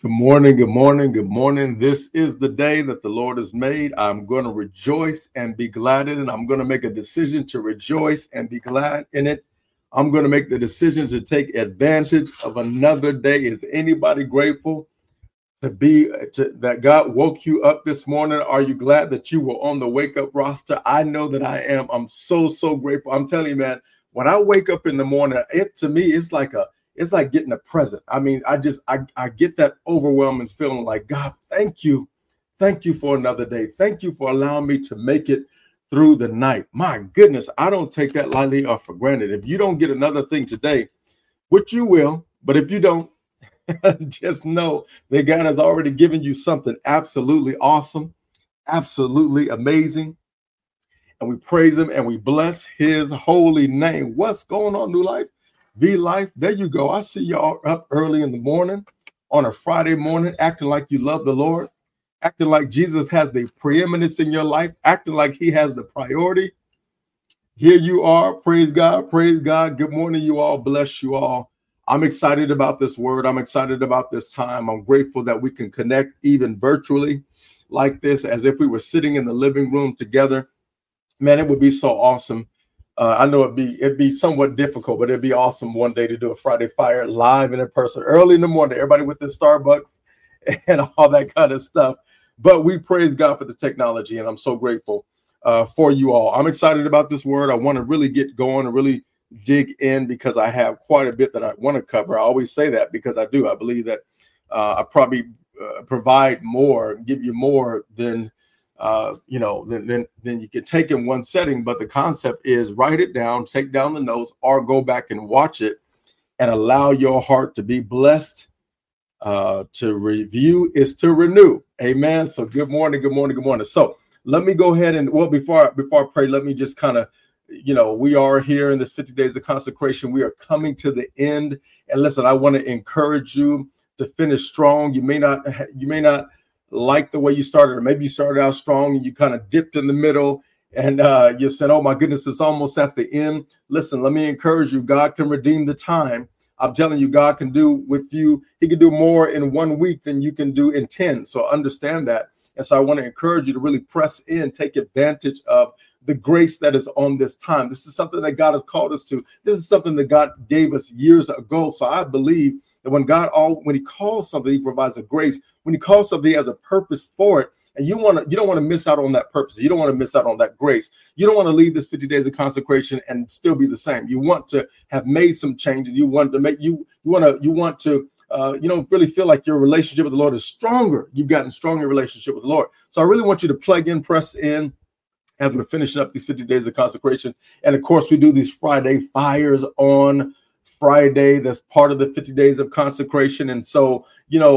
Good morning, good morning, good morning. This is the day that the Lord has made. I'm going to rejoice and be glad in it. I'm going to make a decision to rejoice and be glad in it. I'm going to make the decision to take advantage of another day. Is anybody grateful that God woke you up this morning? Are you glad that you were on the wake up roster? I know that I am. I'm so grateful. I'm telling you, man, when I wake up in the morning, to me, it's like getting a present. I mean, I get that overwhelming feeling like, God, thank you. Thank you for another day. Thank you for allowing me to make it through the night. My goodness, I don't take that lightly or for granted. If you don't get another thing today, which you will, but if you don't, just know that God has already given you something absolutely awesome, absolutely amazing. And we praise him and we bless his holy name. What's going on, New Life? V Life, there you go. I see y'all up early in the morning on a Friday morning, acting like you love the Lord, acting like Jesus has the preeminence in your life, acting like he has the priority. Here you are. Praise God. Praise God. Good morning, you all. Bless you all. I'm excited about this word. I'm excited about this time. I'm grateful that we can connect even virtually like this, as if we were sitting in the living room together. Man, it would be so awesome. I know it'd be somewhat difficult, but it'd be awesome one day to do a Friday Fire live and in person, early in the morning, everybody with their Starbucks and all that kind of stuff. But we praise God for the technology, and I'm so grateful for you all. I'm excited about this word. I want to really get going and really dig in because I have quite a bit that I want to cover. I always say that because I do. I believe that I probably provide more, give you more than than you can take in one setting. But the concept is write it down, take down the notes, or go back and watch it and allow your heart to be blessed. To review is to renew. Amen. So good morning, good morning, good morning. So let me go ahead and, well, before I pray, let me just kind of, we are here in this 50 days of consecration. We are coming to the end. And listen, I want to encourage you to finish strong. You may not like the way you started, or maybe you started out strong and you kind of dipped in the middle and you said, oh my goodness, it's almost at the end. Listen, let me encourage you. God can redeem the time. I'm telling you, God can do with you. He can do more in 1 week than you can do in 10. So understand that. And so I want to encourage you to really press in, take advantage of the grace that is on this time. This is something that God has called us to. This is something that God gave us years ago. So I believe that when he calls something, he provides a grace. When he calls something, he has a purpose for it. And you don't want to miss out on that purpose. You don't want to miss out on that grace. You don't want to leave this 50 days of consecration and still be the same. You want to have made some changes. You want to really feel like your relationship with the Lord is stronger. You've gotten stronger relationship with the Lord. So I really want you to plug in, press in as we're finishing up these 50 days of consecration. And of course, we do these Friday fires on Friday. That's part of the 50 days of consecration. And so,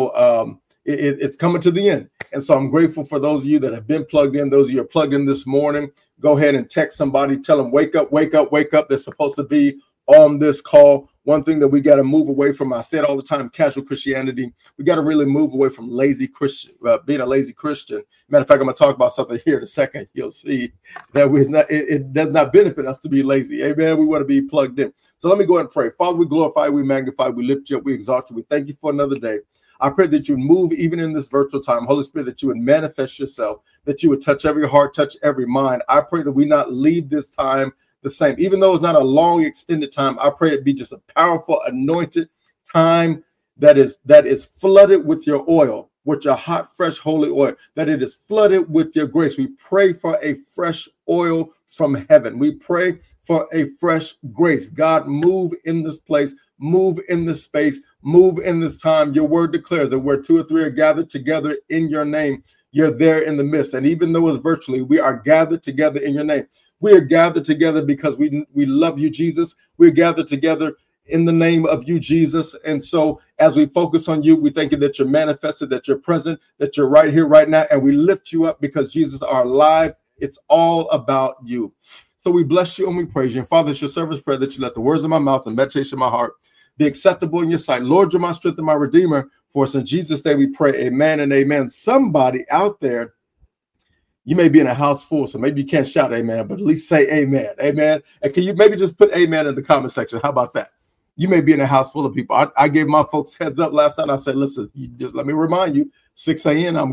it's coming to the end. And so I'm grateful for those of you that have been plugged in. Those of you who are plugged in this morning, go ahead and text somebody. Tell them, wake up, wake up, wake up. They're supposed to be on this call. One thing that we got to move away from, I say it all the time, casual Christianity. We got to really move away from lazy Christian, being a lazy Christian. Matter of fact, I'm going to talk about something here in a second. You'll see that it does not benefit us to be lazy. Amen. We want to be plugged in. So let me go ahead and pray. Father, we glorify, we magnify, we lift you up, we exalt you. We thank you for another day. I pray that you would move even in this virtual time. Holy Spirit, that you would manifest yourself, that you would touch every heart, touch every mind. I pray that we not leave this time the same. Even though it's not a long, extended time, I pray it be just a powerful, anointed time that is flooded with your oil, with your hot, fresh, holy oil, that it is flooded with your grace. We pray for a fresh oil from heaven. We pray for a fresh grace. God, move in this place, move in this space, move in this time. Your word declares that where 2 or 3 are gathered together in your name, you're there in the midst. And even though it's virtually, we are gathered together in your name. We are gathered together because we love you, Jesus. We're gathered together in the name of you, Jesus. And so as we focus on you, we thank you that you're manifested, that you're present, that you're right here, right now. And we lift you up because Jesus, our lives, it's all about you. So we bless you and we praise you. And Father, it's your service prayer that you let the words of my mouth and meditation of my heart be acceptable in your sight. Lord, you're my strength and my redeemer. For us in Jesus' name we pray, amen and amen. Somebody out there, you may be in a house full, so maybe you can't shout amen, but at least say amen. Amen. And can you maybe just put amen in the comment section? How about that? You may be in a house full of people. I gave my folks heads up last night. I said, listen, you just let me remind you, 6 a.m. I'm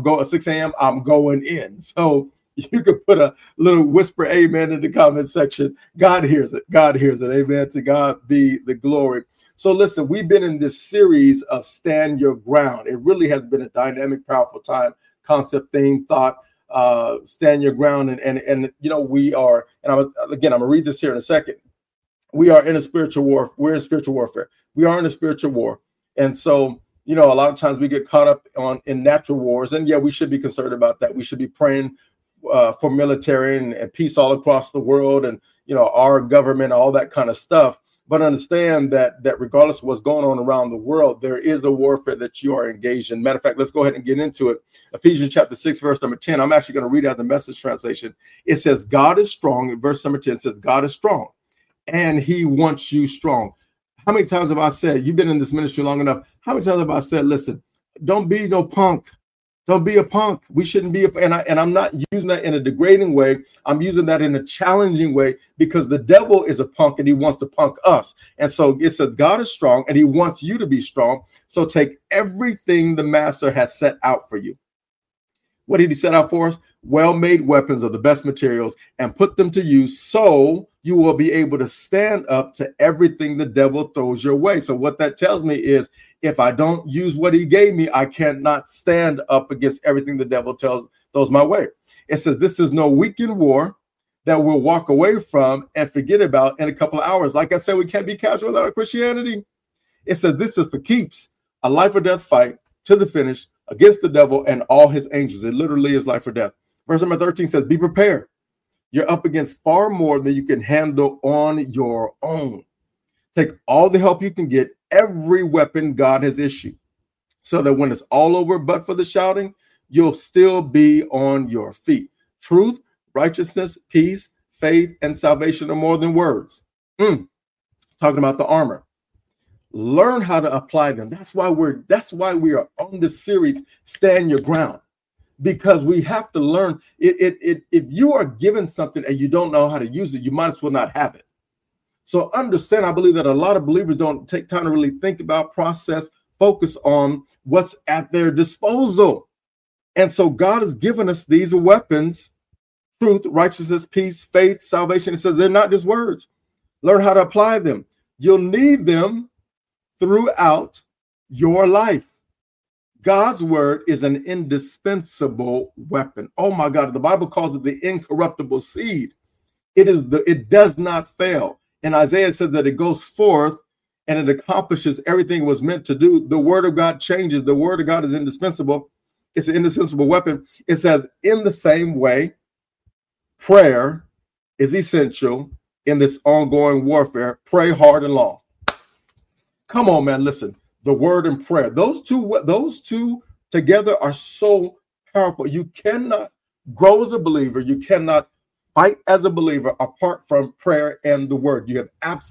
going in. So you could put a little whisper amen in the comment section. God hears it. God hears it. Amen. To God be the glory. So listen, we've been in this series of Stand Your Ground. It really has been a dynamic, powerful time, concept, theme, thought, stand your ground. And you know, we are, and I'm going to read this here in a second. We are in a spiritual war. We're in spiritual warfare. We are in a spiritual war. And so, you know, a lot of times we get caught up in natural wars. And yeah, we should be concerned about that. We should be praying for military and peace all across the world, and you know, our government, all that kind of stuff. But understand that regardless of what's going on around the world, there is a warfare that you are engaged in. Matter of fact, let's go ahead and get into it. Ephesians chapter 6, verse number 10. I'm actually going to read out the Message translation. It says, God is strong. In verse number 10 says, God is strong, and he wants you strong. How many times have I said, you've been in this ministry long enough, how many times have I said, listen, don't be no punk. Don't be a punk. We shouldn't be and I'm not using that in a degrading way. I'm using that in a challenging way, because the devil is a punk and he wants to punk us. And so it says God is strong and he wants you to be strong. So take everything the master has set out for you. What did he set out for us? Well-made weapons of the best materials, and put them to use so you will be able to stand up to everything the devil throws your way. So what that tells me is, if I don't use what he gave me, I cannot stand up against everything the devil throws my way. It says this is no weekend war that we'll walk away from and forget about in a couple of hours. Like I said, we can't be casual about our Christianity. It says this is for keeps, a life or death fight to the finish against the devil and all his angels. It literally is life or death. Verse number 13 says, be prepared. You're up against far more than you can handle on your own. Take all the help you can get, every weapon God has issued, so that when it's all over, but for the shouting, you'll still be on your feet. Truth, righteousness, peace, faith, and salvation are more than words. Talking about the armor. Learn how to apply them. That's why we are on this series, Stand Your Ground. Because we have to learn it. If you are given something and you don't know how to use it, you might as well not have it. So understand, I believe that a lot of believers don't take time to really think about, process, focus on what's at their disposal. And so God has given us these weapons: truth, righteousness, peace, faith, salvation. It says they're not just words. Learn how to apply them. You'll need them throughout your life. God's word is an indispensable weapon. Oh my God, the Bible calls it the incorruptible seed. It does not fail. And Isaiah says that it goes forth and it accomplishes everything it was meant to do. The word of God changes. The word of God is indispensable. It's an indispensable weapon. It says, in the same way, prayer is essential in this ongoing warfare. Pray hard and long. Come on, man, listen. The word and prayer, those two together are so powerful. You cannot grow as a believer. You cannot fight as a believer apart from prayer and the word. You have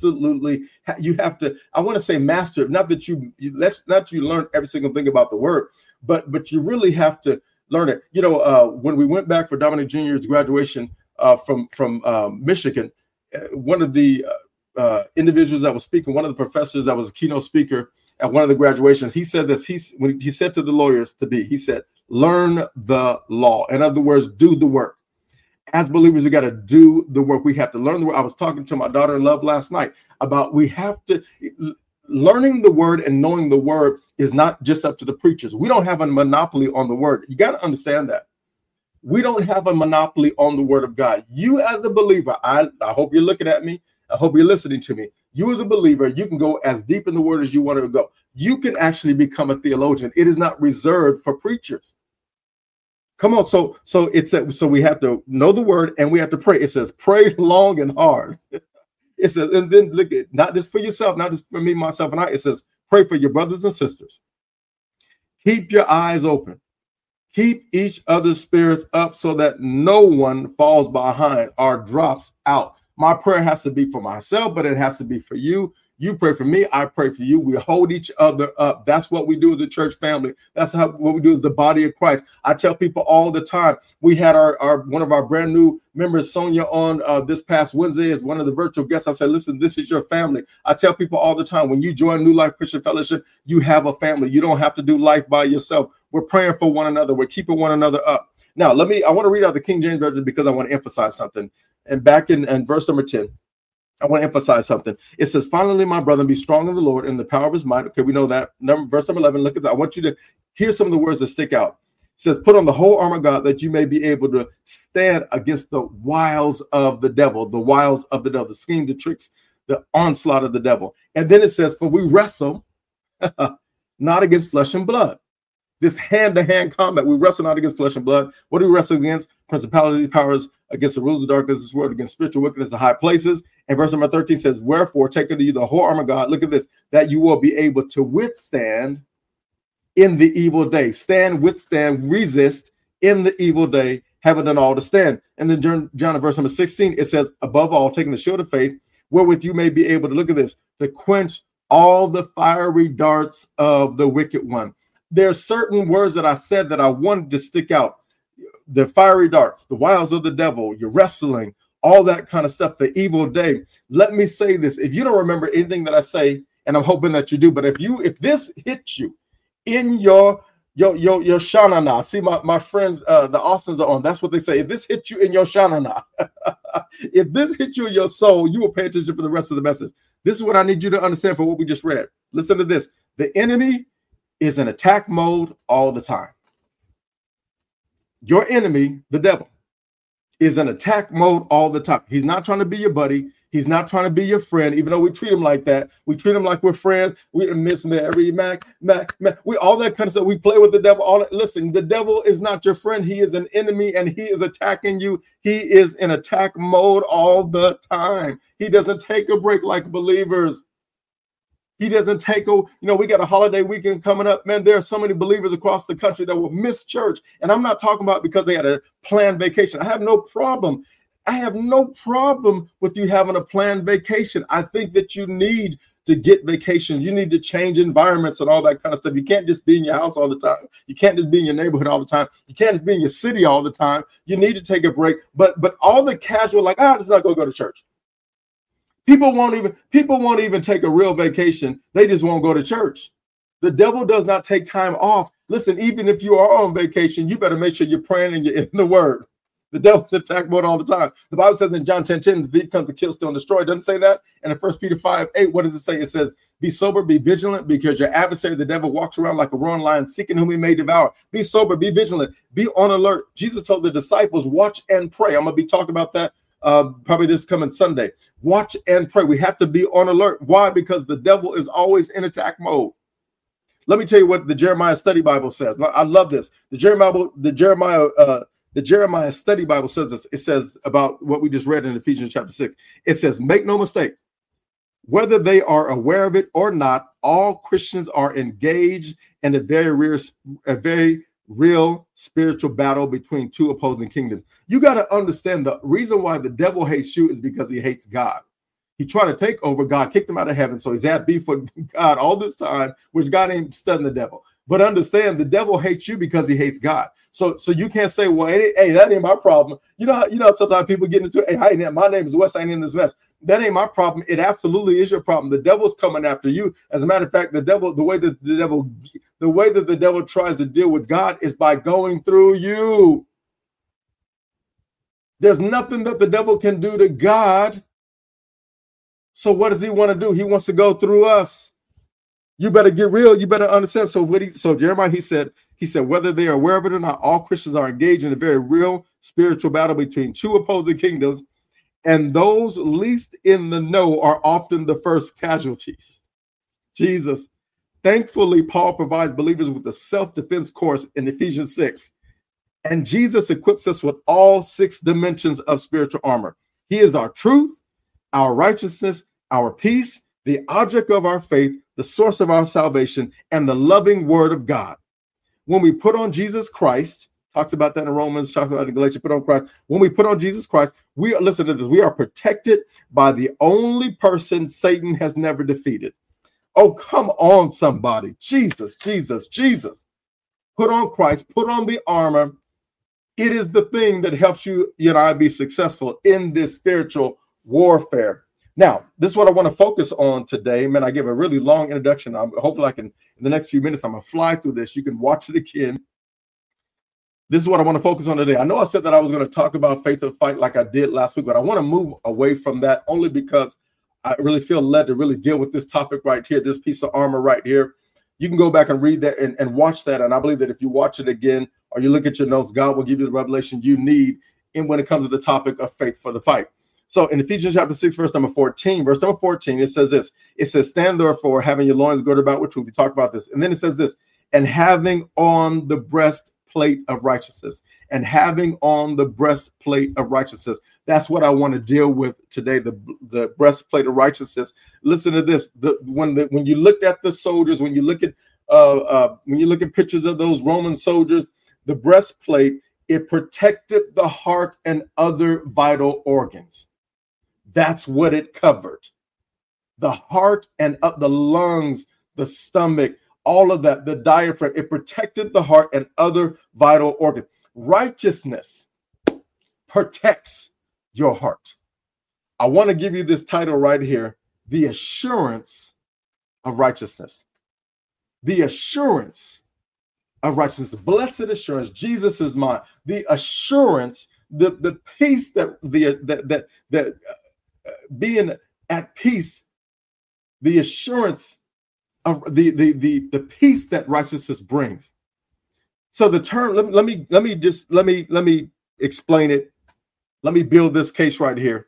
you have to, I want to say, master it. Not that you learn every single thing about the word, but you really have to learn it. You know, when we went back for Dominic Jr.'s graduation from Michigan, one of the individuals that was speaking, one of the professors that was a keynote speaker at one of the graduations, he said this. When he said to the lawyers he said, learn the law. In other words, do the work. As believers, we got to do the work. We have to learn the word. I was talking to my daughter-in-law last night about learning the word and knowing the word is not just up to the preachers. We don't have a monopoly on the word. You got to understand that. We don't have a monopoly on the word of God. You as a believer, I hope you're looking at me. I hope you're listening to me. You as a believer, you can go as deep in the word as you want to go. You can actually become a theologian. It is not reserved for preachers. Come on. So we have to know the word and we have to pray. It says, pray long and hard. It says, and then look at, not just for yourself, not just for me, myself, and I. It says, pray for your brothers and sisters. Keep your eyes open. Keep each other's spirits up so that no one falls behind or drops out. My prayer has to be for myself, but it has to be for you. You pray for me, I pray for you. We hold each other up. That's what we do as a church family. That's what we do as the body of Christ. I tell people all the time. We had our one of our brand new members, Sonia, on this past Wednesday as one of the virtual guests. I said, listen, this is your family. I tell people all the time, when you join New Life Christian Fellowship, you have a family. You don't have to do life by yourself. We're praying for one another. We're keeping one another up. Now, I want to read out the King James Version because I want to emphasize something. And back in verse number 10, I want to emphasize something. It says, finally, my brother, be strong in the Lord and the power of his might. Okay, we know that. Verse number 11, look at that. I want you to hear some of the words that stick out. It says, put on the whole armor of God that you may be able to stand against the wiles of the devil, the scheme, the tricks, the onslaught of the devil. And then it says, for we wrestle not against flesh and blood. This hand-to-hand combat, we wrestle not against flesh and blood. What do we wrestle against? Principalities, powers, against the rulers of darkness, this world, against spiritual wickedness in high places. And verse number 13 says, wherefore, take unto you the whole armor of God. Look at this, that you will be able to withstand in the evil day. Stand, withstand, resist in the evil day, having done all to stand. And then John, verse number 16, it says, above all, taking the shield of faith, wherewith you may be able to, look at this, to quench all the fiery darts of the wicked one. There are certain words that I said that I wanted to stick out. The fiery darts, the wiles of the devil, your wrestling, all that kind of stuff, the evil day. Let me say this. If you don't remember anything that I say, and I'm hoping that you do, but if this hits you in your shanana, see my friends, the Austins are on. That's what they say. If this hits you in your shanana, if this hits you in your soul, you will pay attention for the rest of the message. This is what I need you to understand for what we just read. Listen to this. The enemy is in attack mode all the time. Your enemy, the devil, is in attack mode all the time. He's not trying to be your buddy. He's not trying to be your friend, even though we treat him like that. We treat him like we're friends. We Miss Mary, Mac, we all that kind of stuff. We play with the devil. Listen, the devil is not your friend. He is an enemy, and he is attacking you. He is in attack mode all the time. He doesn't take a break like believers. He doesn't take we got a holiday weekend coming up. Man, there are so many believers across the country that will miss church. And I'm not talking about because they had a planned vacation. I have no problem. With you having a planned vacation. I think that you need to get vacation. You need to change environments and all that kind of stuff. You can't just be in your house all the time. You can't just be in your neighborhood all the time. You can't just be in your city all the time. You need to take a break. But all the casual, like, I'm just not going to go to church. People won't even take a real vacation. They just won't go to church. The devil does not take time off. Listen, even if you are on vacation, you better make sure you're praying and you're in the word. The devil's in attack mode all the time. The Bible says in John 10:10, the thief comes to kill, steal, and destroy. It doesn't say that. And in 1 Peter 5:8, what does it say? It says, be sober, be vigilant, because your adversary, the devil, walks around like a roaring lion, seeking whom he may devour. Be sober, be vigilant, be on alert. Jesus told the disciples, watch and pray. I'm going to be talking about that probably this coming Sunday. Watch and pray. We have to be on alert. Why? Because the devil is always in attack mode. Let me tell you what the Jeremiah Study Bible says. I love this. The Jeremiah Study Bible says this. It says about what we just read in Ephesians chapter 6. It says, make no mistake, whether they are aware of it or not, all Christians are engaged in a very real spiritual battle between two opposing kingdoms. You got to understand the reason why the devil hates you is because he hates God. He tried to take over. God kicked him out of heaven. So he's had beef with God all this time, which God ain't studying the devil. But understand, the devil hates you because he hates God. So you can't say, well, hey, that ain't my problem. You know, sometimes people get into, hey, my name is Wes, I ain't in this mess. That ain't my problem. It absolutely is your problem. The devil's coming after you. As a matter of fact, the way that the devil tries to deal with God is by going through you. There's nothing that the devil can do to God. So what does he want to do? He wants to go through us. You better get real. You better understand. So Jeremiah, he said, whether they are aware of it or not, all Christians are engaged in a very real spiritual battle between two opposing kingdoms, and those least in the know are often the first casualties. Jesus. Thankfully, Paul provides believers with a self-defense course in Ephesians 6. And Jesus equips us with all 6 dimensions of spiritual armor. He is our truth, our righteousness, our peace, the object of our faith, the source of our salvation, and the loving word of God. When we put on Jesus Christ, talks about that in Romans, talks about it in Galatians, put on Christ. When we put on Jesus Christ, listen to this, we are protected by the only person Satan has never defeated. Oh, come on, somebody. Jesus, Jesus, Jesus. Put on Christ, put on the armor. It is the thing that helps you and I be successful in this spiritual warfare. Now, this is what I want to focus on today. Man, I give a really long introduction. Hopefully I can, in the next few minutes, I'm going to fly through this. You can watch it again. This is what I want to focus on today. I know I said that I was going to talk about faith or fight like I did last week, but I want to move away from that only because I really feel led to really deal with this topic right here, this piece of armor right here. You can go back and read that and watch that. And I believe that if you watch it again or you look at your notes, God will give you the revelation you need when it comes to the topic of faith for the fight. So in Ephesians chapter 6, verse number 14, it says this. It says, stand therefore, having your loins girded about with truth. We talked about this. And then it says this, and having on the breastplate of righteousness. And having on the breastplate of righteousness. That's what I want to deal with today, the breastplate of righteousness. Listen to this. When you looked at the soldiers, when you look at pictures of those Roman soldiers, the breastplate, it protected the heart and other vital organs. That's what it covered. The heart and the lungs, the stomach, all of that, the diaphragm, it protected the heart and other vital organs. Righteousness protects your heart. I want to give you this title right here, the assurance of righteousness. The assurance of righteousness. Blessed assurance, Jesus is mine. The assurance, the peace that being at peace, the assurance of the peace that righteousness brings. So the term, let me explain it. Let me build this case right here.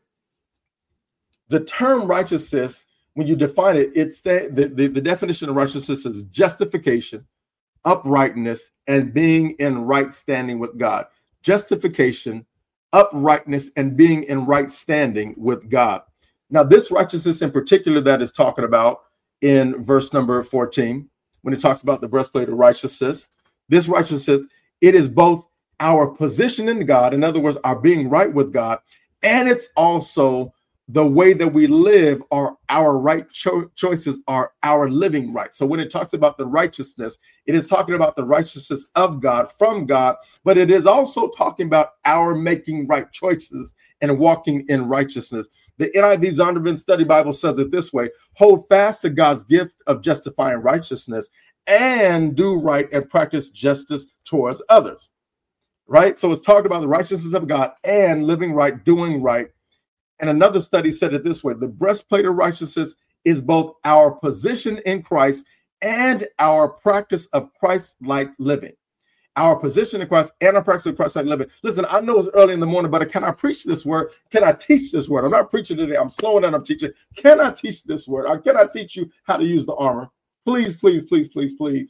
The term righteousness, when you define it, it's the definition of righteousness is justification, uprightness, and being in right standing with God. Justification, uprightness, and being in right standing with God. Now, this righteousness in particular that is talking about in verse number 14, when it talks about the breastplate of righteousness, this righteousness, it is both our position in God, in other words, our being right with God, and it's also the way that we live, or our right choices are our living right. So when it talks about the righteousness, it is talking about the righteousness of God, from God, but it is also talking about our making right choices and walking in righteousness. The NIV Zondervan Study Bible says it this way: hold fast to God's gift of justifying righteousness and do right and practice justice towards others. Right? So it's talking about the righteousness of God and living right, doing right. And another study said it this way: the breastplate of righteousness is both our position in Christ and our practice of Christ-like living. Our position in Christ and our practice of Christ-like living. Listen, I know it's early in the morning, but can I preach this word? Can I teach this word? I'm not preaching today. I'm slowing down. I'm teaching. Can I teach this word? Or can I teach you how to use the armor? Please, please, please, please, please.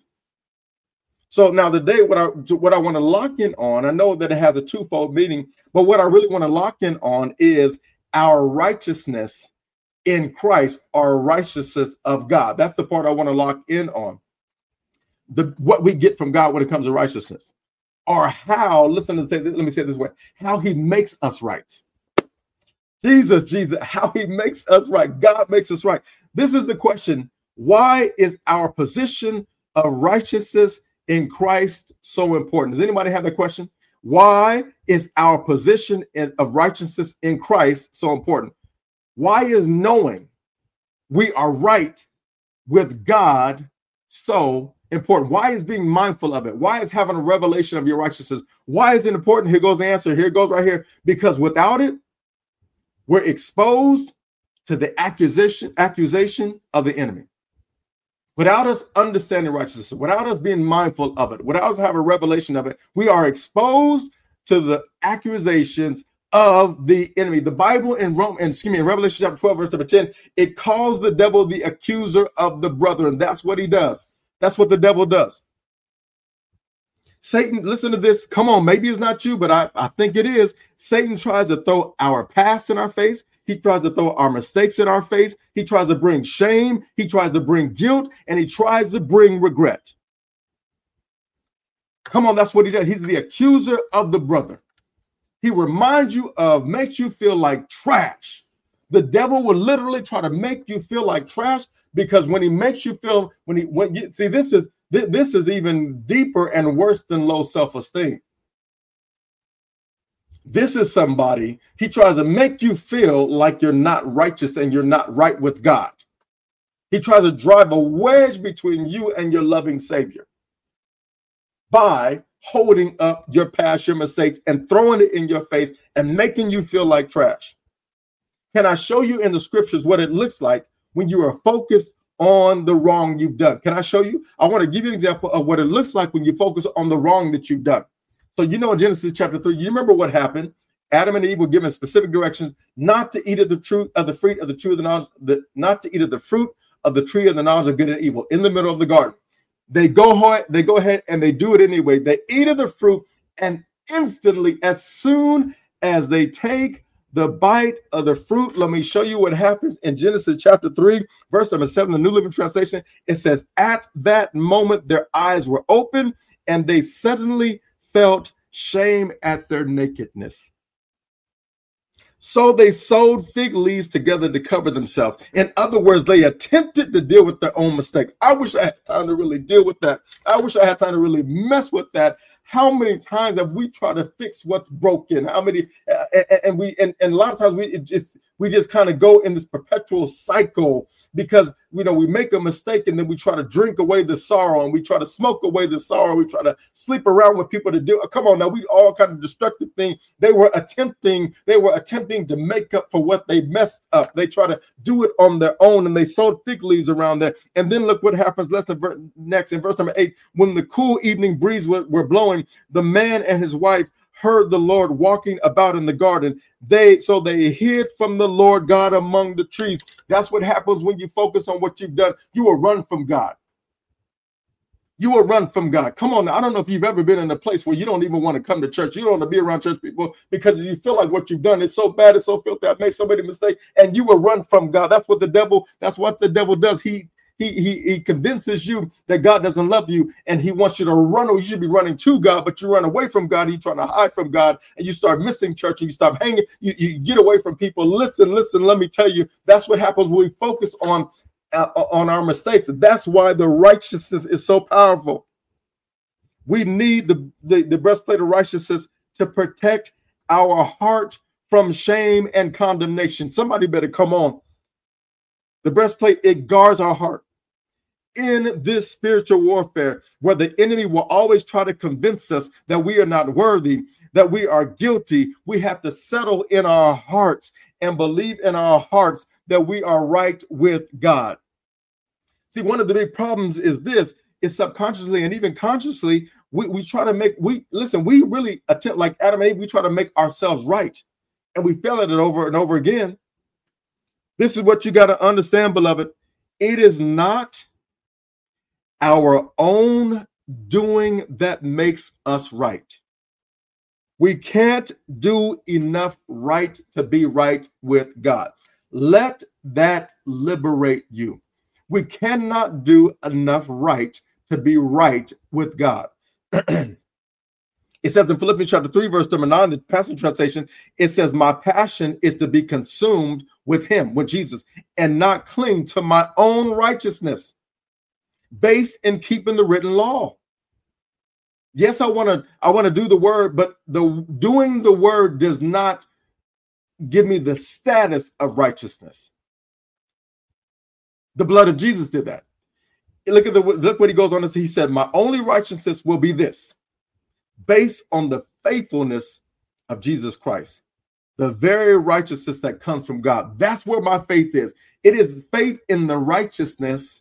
So now today, what I want to lock in on, I know that it has a twofold meaning, but what I really want to lock in on is our righteousness in Christ, our righteousness of God. That's the part I want to lock in on. What we get from God when it comes to righteousness, or how, let me say it this way, how he makes us right. Jesus, how he makes us right. God makes us right. This is the question. Why is our position of righteousness in Christ so important? Does anybody have that question? Why is our position of righteousness in Christ so important? Why is knowing we are right with God so important? Why is being mindful of it? Why is having a revelation of your righteousness? Why is it important? Here goes the answer. Here it goes right here. Because without it, we're exposed to the accusation of the enemy. Without us understanding righteousness, without us being mindful of it, without us having a revelation of it, we are exposed to the accusations of the enemy. The Bible in Revelation chapter 12, verse number 10, it calls the devil the accuser of the brethren. That's what he does. That's what the devil does. Satan, listen to this. Come on, maybe it's not you, but I think it is. Satan tries to throw our past in our face. He tries to throw our mistakes in our face. He tries to bring shame. He tries to bring guilt, and he tries to bring regret. Come on, that's what he does. He's the accuser of the brother. He reminds you of, makes you feel like trash. The devil will literally try to make you feel like trash, because when he makes you feel, see, this is even deeper and worse than low self-esteem. This is somebody, he tries to make you feel like you're not righteous and you're not right with God. He tries to drive a wedge between you and your loving Savior by holding up your past, your mistakes, and throwing it in your face and making you feel like trash. Can I show you in the scriptures what it looks like when you are focused on the wrong you've done? Can I show you? I want to give you an example of what it looks like when you focus on the wrong that you've done. So, in Genesis chapter 3, you remember what happened? Adam and Eve were given specific directions not to eat of the fruit of the tree of the knowledge, not to eat of the fruit of the tree of the knowledge of good and evil in the middle of the garden. They go ahead and they do it anyway. They eat of the fruit, and instantly, as soon as they take the bite of the fruit, let me show you what happens in Genesis chapter 3, verse number 7, the New Living Translation. It says, at that moment, their eyes were open, and they suddenly felt shame at their nakedness. So they sewed fig leaves together to cover themselves. In other words, they attempted to deal with their own mistakes. I wish I had time to really deal with that. I wish I had time to really mess with that. How many times have we tried to fix what's broken? How many, and a lot of times we just kind of go in this perpetual cycle, because we make a mistake and then we try to drink away the sorrow, and we try to smoke away the sorrow. We try to sleep around with people to do. Come on now, we all kind of destructive things. They were attempting to make up for what they messed up. They try to do it on their own, and they sewed fig leaves around there. And then look what happens next in verse number 8. When the cool evening breeze were blowing, the man and his wife heard the Lord walking about in the garden. So they hid from the Lord God among the trees. That's what happens when you focus on what you've done. You will run from God. You will run from God. Come on now. I don't know if you've ever been in a place where you don't even want to come to church. You don't want to be around church people because you feel like what you've done is so bad, it's so filthy, I've made so many mistakes, and you will run from God. That's what the devil does. He convinces you that God doesn't love you, and he wants you to run, or you should be running to God, but you run away from God. You're trying to hide from God, and you start missing church, and you stop hanging. You get away from people. Listen, let me tell you, that's what happens when we focus on our mistakes. That's why the righteousness is so powerful. We need the breastplate of righteousness to protect our heart from shame and condemnation. Somebody better come on. The breastplate, it guards our heart. In this spiritual warfare, where the enemy will always try to convince us that we are not worthy, that we are guilty, we have to settle in our hearts and believe in our hearts that we are right with God. See, one of the big problems is subconsciously and even consciously, we try to we really attempt, like Adam and Eve, we try to make ourselves right, and we fail at it over and over again. This is what you got to understand, beloved. It is not our own doing that makes us right. We can't do enough right to be right with God. Let that liberate you. We cannot do enough right to be right with God. It says in Philippians chapter 3, verse number 9, the Passion Translation, it says, my passion is to be consumed with him, with Jesus, and not cling to my own righteousness based in keeping the written law. Yes, I want to do the word, but doing the word does not give me the status of righteousness. The blood of Jesus did that. Look what he goes on to say. He said, my only righteousness will be this, based on the faithfulness of Jesus Christ, the very righteousness that comes from God. That's where my faith is. It is faith in the righteousness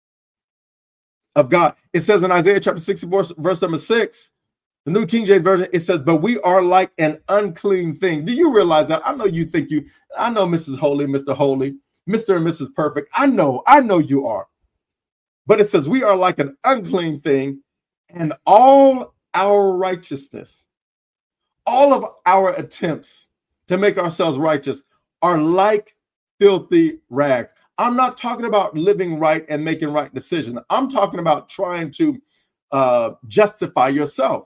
of God. It says in Isaiah chapter 64, verse number 6, the New King James Version, it says, but we are like an unclean thing. Do you realize that? I know Mrs. Holy, Mr. Holy, Mr. and Mrs. Perfect. I know you are. But it says we are like an unclean thing, and all our righteousness, all of our attempts to make ourselves righteous are like filthy rags. I'm not talking about living right and making right decisions. I'm talking about trying to justify yourself.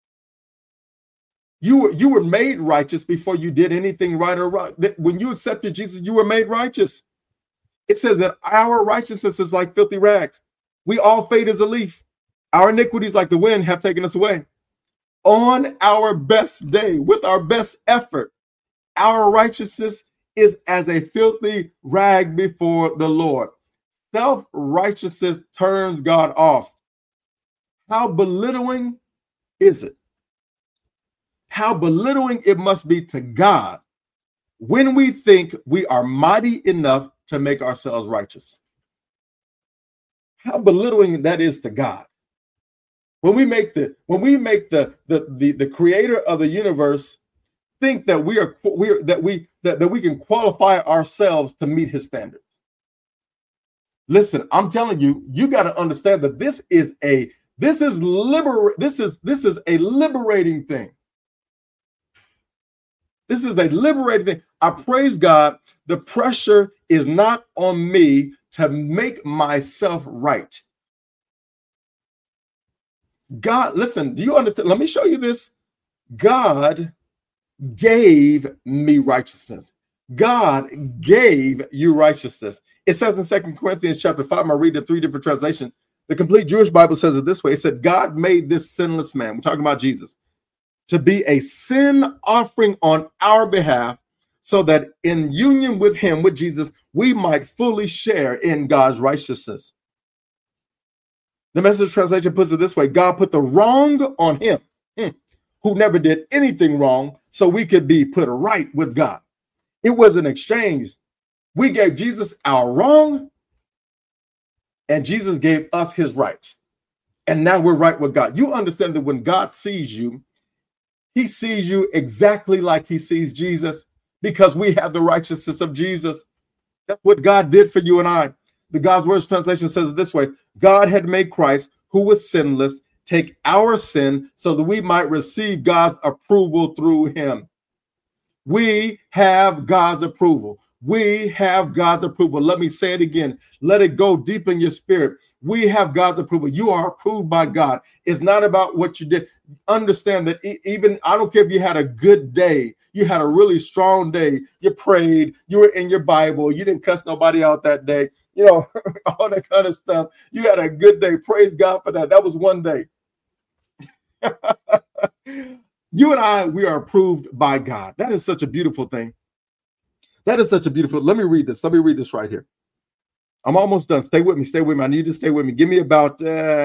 You were made righteous before you did anything right or wrong. When you accepted Jesus, you were made righteous. It says that our righteousness is like filthy rags. We all fade as a leaf. Our iniquities, like the wind, have taken us away. On our best day, with our best effort, our righteousness is as a filthy rag before the Lord. Self-righteousness turns God off. How belittling is it? How belittling it must be to God when we think we are mighty enough to make ourselves righteous. How belittling that is to God. When we make the creator of the universe think that we can qualify ourselves to meet his standards. Listen, I'm telling you, you got to understand that this is a liberating thing. This is a liberating thing. I praise God. The pressure is not on me to make myself right. God, listen, do you understand? Let me show you this. God gave me righteousness. God gave you righteousness. It says in 2 Corinthians chapter 5, I'm going to read the 3 different translations. The complete Jewish Bible says it this way. It said, God made this sinless man, we're talking about Jesus, to be a sin offering on our behalf, so that in union with him, with Jesus, we might fully share in God's righteousness. The Message translation puts it this way: God put the wrong on him, who never did anything wrong, so we could be put right with God. It was an exchange. We gave Jesus our wrong, and Jesus gave us his right. And now we're right with God. You understand that when God sees you, he sees you exactly like he sees Jesus, because we have the righteousness of Jesus. That's what God did for you and I. The God's Words translation says it this way: God had made Christ, who was sinless, take our sin so that we might receive God's approval through him. We have God's approval. We have God's approval. Let me say it again. Let it go deep in your spirit. We have God's approval. You are approved by God. It's not about what you did. Understand that even, I don't care if you had a good day, you had a really strong day, you prayed, you were in your Bible, you didn't cuss nobody out that day, you know, all that kind of stuff. You had a good day. Praise God for that. That was one day. You and I, we are approved by God. That is such a beautiful thing. That is such a beautiful. Let me read this. Let me read this right here. I'm almost done. Stay with me. Stay with me. I need you to stay with me. Give me about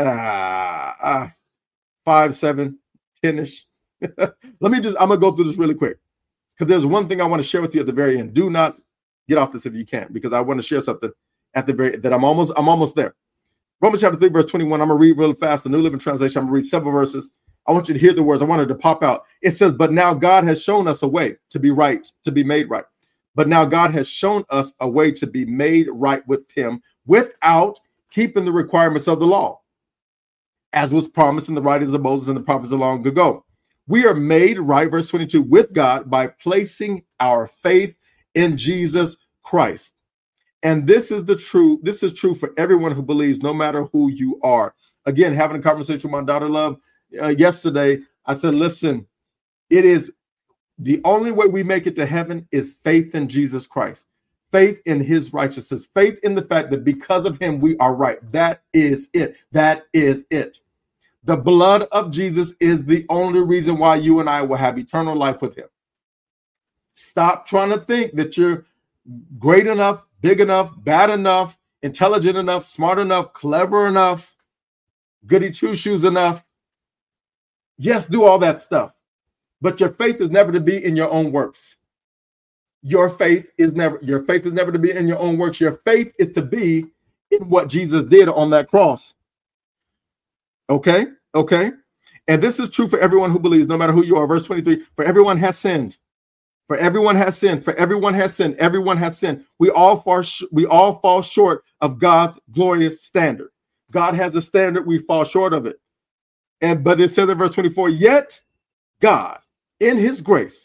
5, 7, 10-ish. I'm going to go through this really quick, because there's one thing I want to share with you at the very end. Do not get off this if you can't, because I want to share something at the very that I'm almost there. Romans chapter 3, verse 21. I'm going to read really fast. The New Living Translation. I'm going to read several verses. I want you to hear the words. I wanted to pop out. It says, but now God has shown us a way to be right, to be made right. But now God has shown us a way to be made right with him without keeping the requirements of the law, as was promised in the writings of Moses and the prophets long ago. We are made right, verse 22, with God by placing our faith in Jesus Christ. And this is true for everyone who believes, no matter who you are. Again, having a conversation with my daughter Love yesterday, I said, listen, it is the only way we make it to heaven is faith in Jesus Christ, faith in his righteousness, faith in the fact that because of him, we are right. That is it. That is it. The blood of Jesus is the only reason why you and I will have eternal life with him. Stop trying to think that you're great enough, big enough, bad enough, intelligent enough, smart enough, clever enough, goody two-shoes enough. Yes, do all that stuff. But your faith is never to be in your own works. Your faith is never to be in your own works. Your faith is to be in what Jesus did on that cross. Okay. And this is true for everyone who believes, no matter who you are. Verse 23, for everyone has sinned. For everyone has sinned. For everyone has sinned. Everyone has sinned. We all fall short of God's glorious standard. God has a standard. We fall short of it. But it says in verse 24, yet God, in his grace,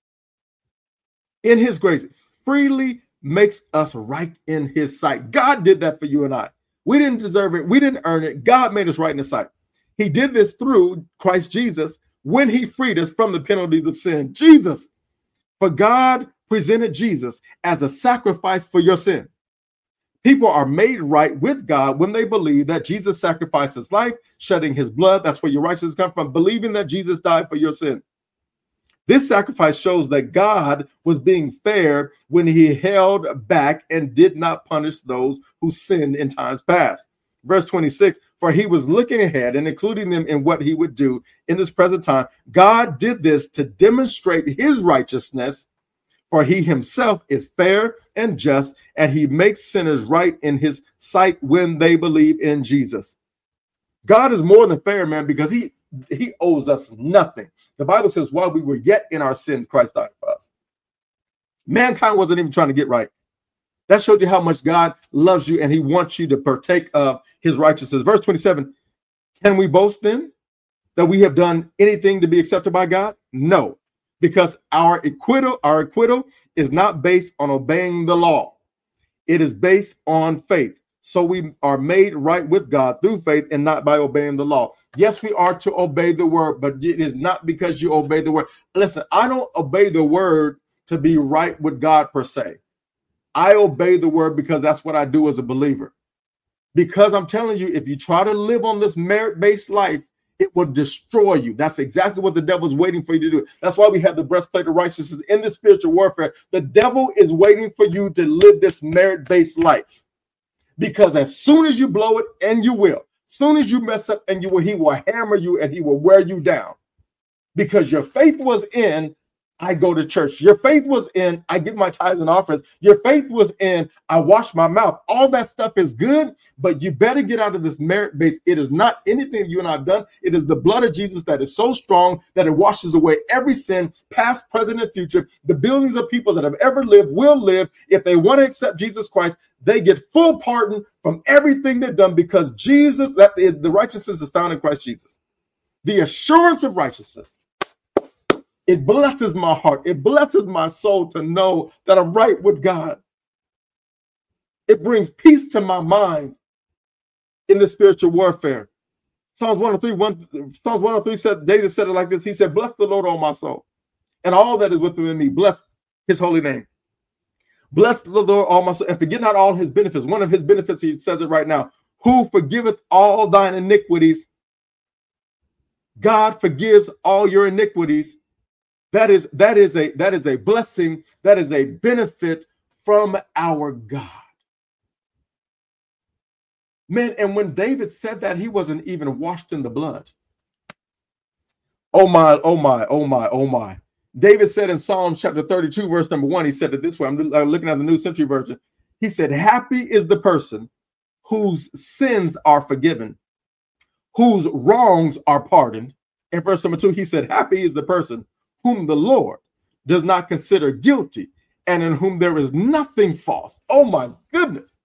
freely makes us right in his sight. God did that for you and I. We didn't deserve it. We didn't earn it. God made us right in his sight. He did this through Christ Jesus when he freed us from the penalties of sin. Jesus, for God presented Jesus as a sacrifice for your sin. People are made right with God when they believe that Jesus sacrificed his life, shedding his blood. That's where your righteousness comes from, believing that Jesus died for your sin. This sacrifice shows that God was being fair when he held back and did not punish those who sinned in times past. Verse 26, for he was looking ahead and including them in what he would do in this present time. God did this to demonstrate his righteousness, for he himself is fair and just, and he makes sinners right in his sight when they believe in Jesus. God is more than fair, man, because he owes us nothing. The Bible says, while we were yet in our sin, Christ died for us. Mankind wasn't even trying to get right. That showed you how much God loves you and he wants you to partake of his righteousness. Verse 27, can we boast then that we have done anything to be accepted by God? No, because our acquittal is not based on obeying the law. It is based on faith. So we are made right with God through faith and not by obeying the law. Yes, we are to obey the word, but it is not because you obey the word. Listen, I don't obey the word to be right with God per se. I obey the word because that's what I do as a believer. Because I'm telling you, if you try to live on this merit-based life, it will destroy you. That's exactly what the devil's waiting for you to do. That's why we have the breastplate of righteousness in the spiritual warfare. The devil is waiting for you to live this merit-based life. Because as soon as you blow it, and you will, as soon as you mess up, and you will, he will hammer you and he will wear you down. Because your faith was in, I go to church. Your faith was in, I give my tithes and offerings. Your faith was in, I wash my mouth. All that stuff is good, but you better get out of this merit base. It is not anything you and I have done. It is the blood of Jesus that is so strong that it washes away every sin, past, present, and future. The billions of people that have ever lived will live. If they want to accept Jesus Christ, they get full pardon from everything they've done because Jesus, the righteousness is found in Christ Jesus. The assurance of righteousness. It blesses my heart. It blesses my soul to know that I'm right with God. It brings peace to my mind in the spiritual warfare. Psalms 103 said, David said it like this. He said, bless the Lord, O my soul, and all that is within me. Bless his holy name. Bless the Lord, all my soul, and forget not all his benefits. One of his benefits, he says it right now, who forgiveth all thine iniquities. God forgives all your iniquities. That is a blessing. That is a benefit from our God. Man, and when David said that, he wasn't even washed in the blood. Oh my, oh my, oh my, oh my. David said in Psalms chapter 32, verse number 1, he said it this way. I'm looking at the New Century Version. He said, happy is the person whose sins are forgiven, whose wrongs are pardoned. In verse number 2, he said, happy is the person whom the Lord does not consider guilty and in whom there is nothing false. Oh my goodness.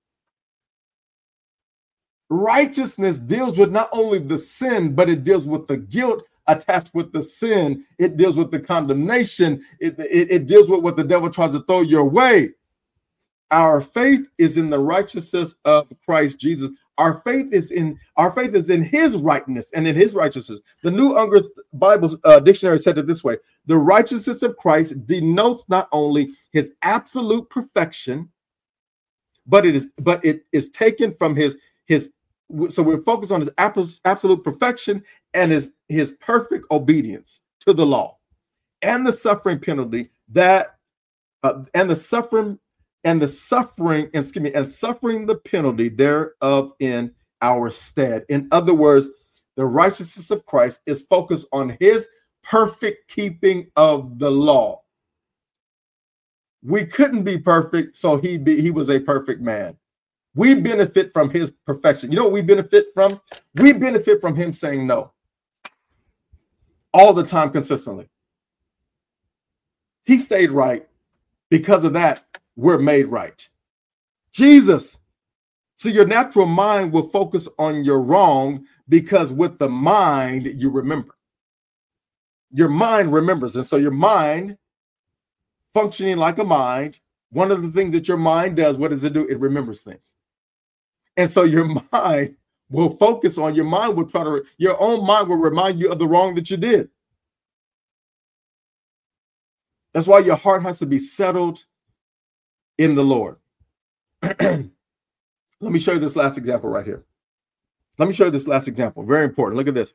Righteousness deals with not only the sin, but it deals with the guilt attached with the sin. It deals with the condemnation. It deals with what the devil tries to throw your way. Our faith is in the righteousness of Christ Jesus. Our faith is in his rightness and in his righteousness. The New Unger's Bible Dictionary said it this way: the righteousness of Christ denotes not only his absolute perfection, but it is taken from his. So we're focused on his absolute perfection and his perfect obedience to the law, and the suffering penalty and suffering the penalty thereof in our stead. In other words, the righteousness of Christ is focused on his perfect keeping of the law. We couldn't be perfect, so he was a perfect man. We benefit from his perfection. You know what we benefit from? We benefit from him saying no all the time, consistently. He stayed right. Because of that, we're made right. Jesus. So your natural mind will focus on your wrong because with the mind, you remember. Your mind remembers. And so your mind, functioning like a mind, one of the things that your mind does, what does it do? It remembers things. And so your mind will focus on, your mind will your own mind will remind you of the wrong that you did. That's why your heart has to be settled in the Lord. Let me show you this last example right here. Let me show you this last example. Very important. Look at this.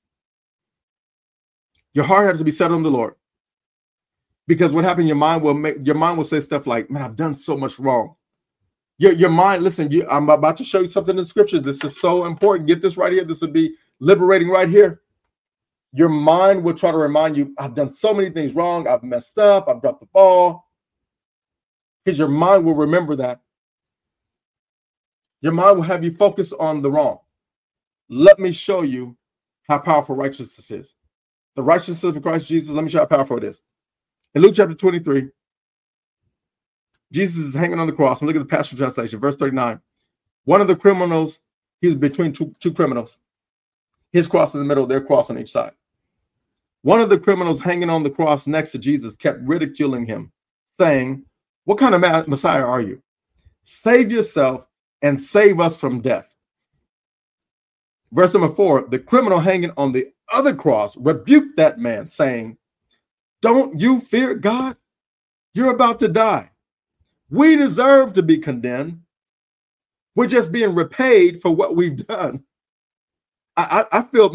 Your heart has to be settled in the Lord. Because what happened, your mind will say stuff like, man, I've done so much wrong. Your mind, listen, I'm about to show you something in the scriptures. This is so important. Get this right here. This will be liberating right here. Your mind will try to remind you, I've done so many things wrong. I've messed up. I've dropped the ball. Because your mind will remember that. Your mind will have you focus on the wrong. Let me show you how powerful righteousness is. The righteousness of Christ Jesus, let me show you how powerful it is. In Luke chapter 23, Jesus is hanging on the cross. And look at the Passion Translation, verse 39. One of the criminals, he's between two criminals. His cross in the middle, their cross on each side. One of the criminals hanging on the cross next to Jesus kept ridiculing him, saying, what kind of Messiah are you? Save yourself and save us from death. Verse number 4, the criminal hanging on the other cross rebuked that man, saying, don't you fear God? You're about to die. We deserve to be condemned. We're just being repaid for what we've done. I feel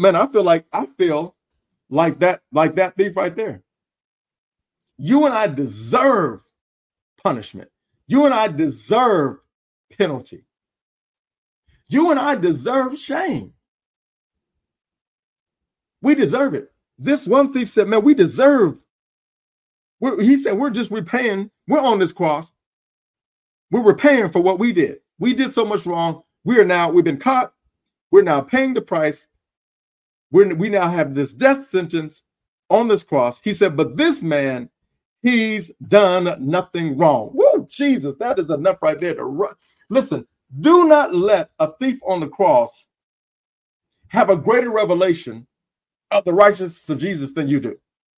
like that thief right there. You and I deserve punishment. You and I deserve penalty. You and I deserve shame. We deserve it. This one thief said, man, we deserve. He said, we're just repaying. We're on this cross. We're repaying for what we did. We did so much wrong. We've been caught. We're now paying the price. We now have this death sentence on this cross. He said, but this man, he's done nothing wrong. Woo, Jesus, that is enough right there to run. Listen, do not let a thief on the cross have a greater revelation of the righteousness of Jesus than you do.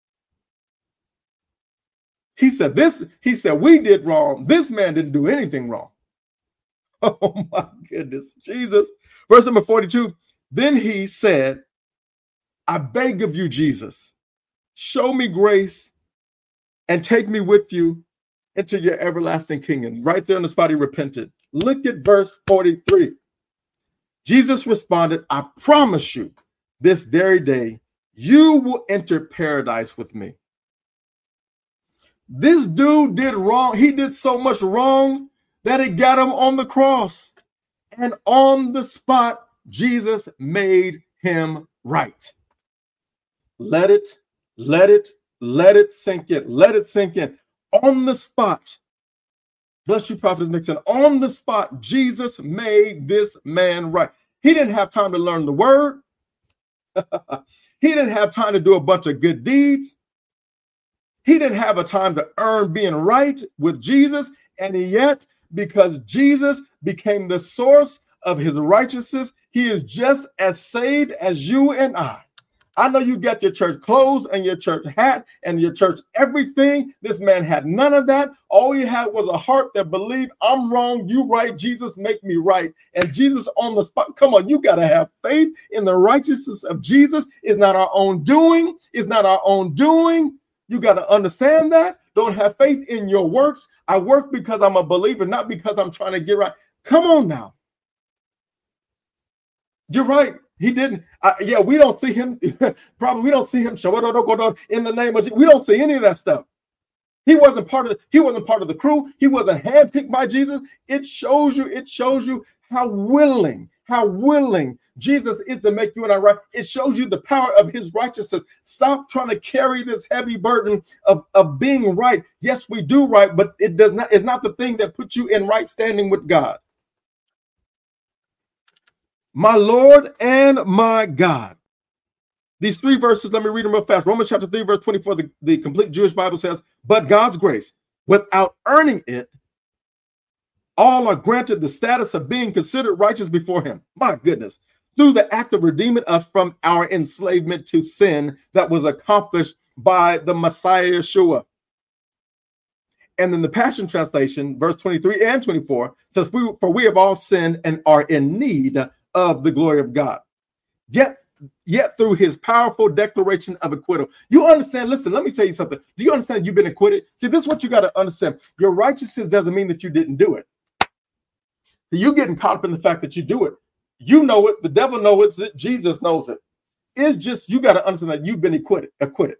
He said, we did wrong. This man didn't do anything wrong. Oh my goodness, Jesus. Verse number 42, then he said, I beg of you, Jesus, show me grace and take me with you into your everlasting kingdom. Right there on the spot, he repented. Look at verse 43. Jesus responded, I promise you this very day, you will enter paradise with me. This dude did wrong. He did so much wrong that it got him on the cross. And on the spot, Jesus made him right. Let it sink in. Let it sink in. On the spot. Bless you, Prophetess Nixon. On the spot, Jesus made this man right. He didn't have time to learn the word. He didn't have time to do a bunch of good deeds. He didn't have a time to earn being right with Jesus. And yet, because Jesus became the source of his righteousness, he is just as saved as you and I. I know you got your church clothes and your church hat and your church everything. This man had none of that. All he had was a heart that believed, I'm wrong, you right, Jesus, make me right. And Jesus on the spot. Come on, you got to have faith in the righteousness of Jesus. It's not our own doing. It's not our own doing. You got to understand that. Don't have faith in your works. I work because I'm a believer, not because I'm trying to get right. Come on now. You're right. He didn't. We don't see him. Probably we don't see him in the name of Jesus. We don't see any of that stuff. He wasn't part of the crew. He wasn't handpicked by Jesus. It shows you how willing Jesus is to make you and I right. It shows you the power of his righteousness. Stop trying to carry this heavy burden of being right. Yes, we do right, but it's not the thing that puts you in right standing with God. My Lord and my God. These three verses, let me read them real fast. Romans chapter 3, verse 24, the complete Jewish Bible says, but God's grace, without earning it, all are granted the status of being considered righteous before him. My goodness. Through the act of redeeming us from our enslavement to sin that was accomplished by the Messiah Yeshua. And then the Passion Translation, verse 23 and 24, says, for we have all sinned and are in need of the glory of God. Yet through his powerful declaration of acquittal. You understand? Listen, let me tell you something. Do you understand you've been acquitted? See, this is what you got to understand. Your righteousness doesn't mean that you didn't do it. So you getting caught up in the fact that you do it. You know it. The devil knows it. Jesus knows it. It's just, you got to understand that you've been acquitted.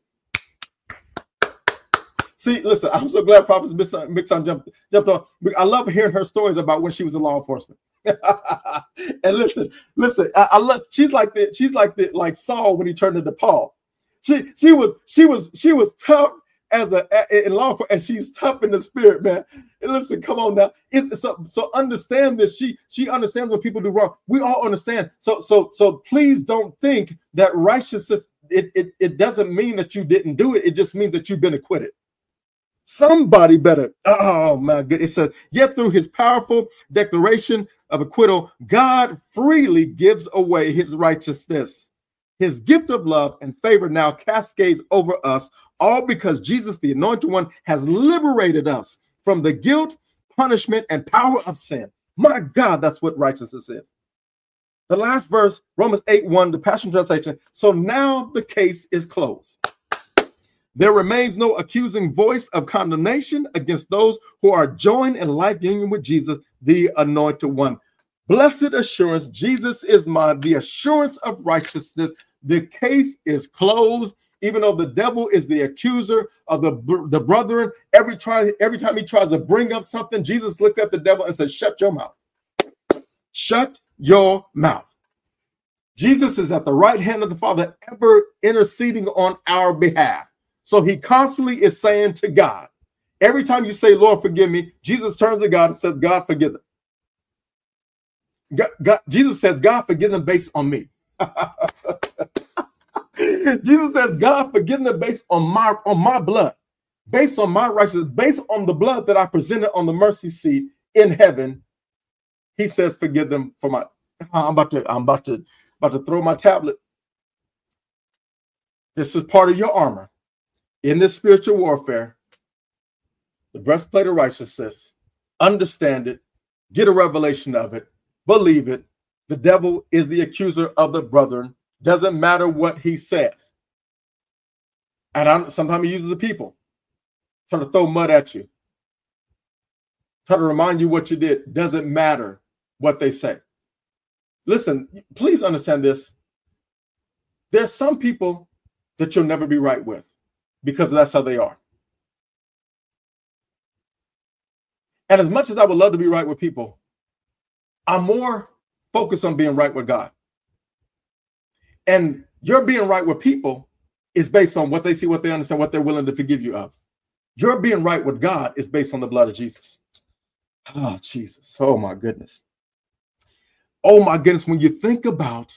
See, listen, I'm so glad Prophet Mixon jumped on. I love hearing her stories about when she was in law enforcement. And listen, I love. She's like like Saul when he turned into Paul. She was tough in law enforcement, and she's tough in the spirit, man. And listen, come on now. So understand this. She understands when people do wrong. We all understand. So please don't think that righteousness. It doesn't mean that you didn't do it. It just means that you've been acquitted. Somebody better. Oh my goodness. It says, yet through his powerful declaration of acquittal, God freely gives away his righteousness. His gift of love and favor now cascades over us, all because Jesus, the Anointed One, has liberated us from the guilt, punishment, and power of sin. My God, that's what righteousness is. The last verse, Romans 8:1, the Passion Translation. So now the case is closed. There remains no accusing voice of condemnation against those who are joined in life union with Jesus, the Anointed One. Blessed assurance, Jesus is mine, the assurance of righteousness. The case is closed, even though the devil is the accuser of the brethren. Every time he tries to bring up something, Jesus looks at the devil and says, shut your mouth. Shut your mouth. Jesus is at the right hand of the Father, ever interceding on our behalf. So he constantly is saying to God, every time you say, Lord, forgive me, Jesus turns to God and says, God, forgive them. Jesus says, God, forgive them based on me. Jesus says, God, forgive them based on my blood, based on my righteousness, based on the blood that I presented on the mercy seat in heaven. He says, forgive them for my. I'm about to throw my tablet. This is part of your armor. In this spiritual warfare, the breastplate of righteousness, understand it, get a revelation of it, believe it. The devil is the accuser of the brethren. Doesn't matter what he says. And sometimes he uses the people, try to throw mud at you, try to remind you what you did. Doesn't matter what they say. Listen, please understand this. There's some people that you'll never be right with, because that's how they are. And as much as I would love to be right with people, I'm more focused on being right with God. And your being right with people is based on what they see, what they understand, what they're willing to forgive you of. Your being right with God is based on the blood of Jesus. Oh, Jesus. Oh, my goodness. Oh, my goodness. When you think about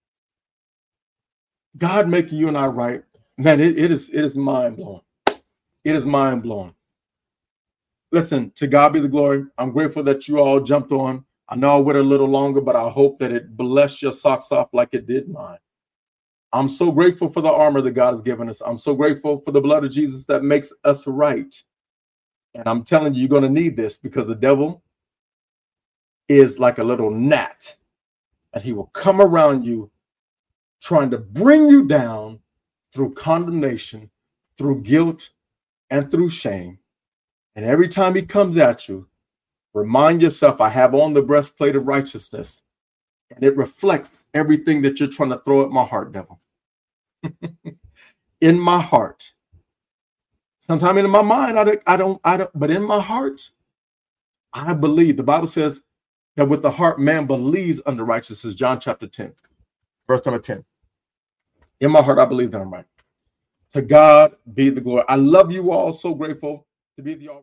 God making you and I right, man, it is mind-blowing. It is mind-blowing. Listen, to God be the glory. I'm grateful that you all jumped on. I know I went a little longer, but I hope that it blessed your socks off like it did mine. I'm so grateful for the armor that God has given us. I'm so grateful for the blood of Jesus that makes us right. And I'm telling you, you're going to need this, because the devil is like a little gnat, and he will come around you trying to bring you down through condemnation, through guilt, and through shame. And every time he comes at you, remind yourself, I have on the breastplate of righteousness, and it reflects everything that you're trying to throw at my heart, devil. In my heart. Sometimes in my mind, I don't, but in my heart, I believe. The Bible says that with the heart, man believes unto righteousness. John chapter 10, verse number 10. In my heart, I believe that I'm right. To God be the glory. I love you all. So grateful to be the